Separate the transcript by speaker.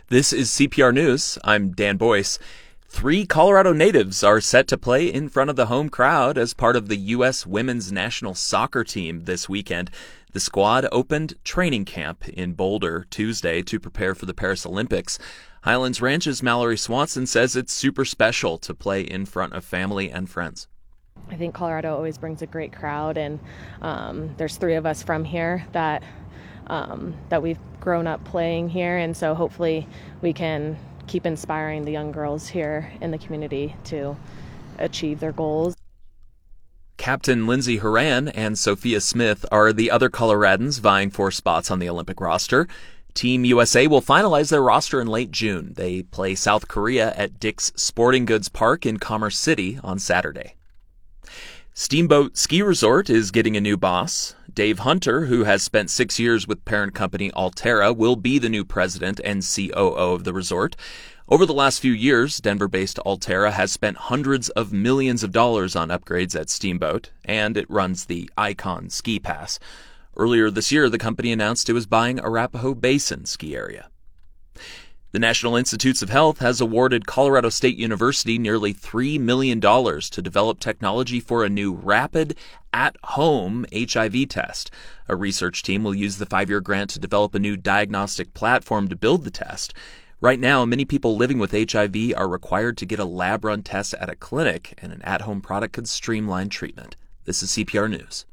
Speaker 1: This is CPR News. I'm Dan Boyce. 3 Colorado natives are set to play in front of the home crowd as part of the U.S. women's national soccer team this weekend. The squad opened training camp in Boulder Tuesday to prepare for the Paris Olympics. Highlands Ranch's Mallory Swanson says it's super special to play in front of family and friends.
Speaker 2: I think Colorado always brings a great crowd, and there's 3 of us from here that we've grown up playing here, and so hopefully we can keep inspiring the young girls here in the community to achieve their goals.
Speaker 1: Captain Lindsey Horan and Sophia Smith are the other Coloradans vying for spots on the Olympic roster. Team USA will finalize their roster in late June. They play South Korea at Dick's Sporting Goods Park in Commerce City on Saturday. Steamboat Ski Resort is getting a new boss. Dave Hunter, who has spent 6 years with parent company Alterra, will be the new president and COO of the resort. Over the last few years, Denver-based Alterra has spent hundreds of millions of dollars on upgrades at Steamboat, and it runs the Icon Ski Pass. Earlier this year, the company announced it was buying Arapahoe Basin ski area. The National Institutes of Health has awarded Colorado State University nearly $3 million to develop technology for a new rapid, at-home HIV test. A research team will use the 5-year grant to develop a new diagnostic platform to build the test. Right now, many people living with HIV are required to get a lab-run test at a clinic, and an at-home product could streamline treatment. This is CPR News.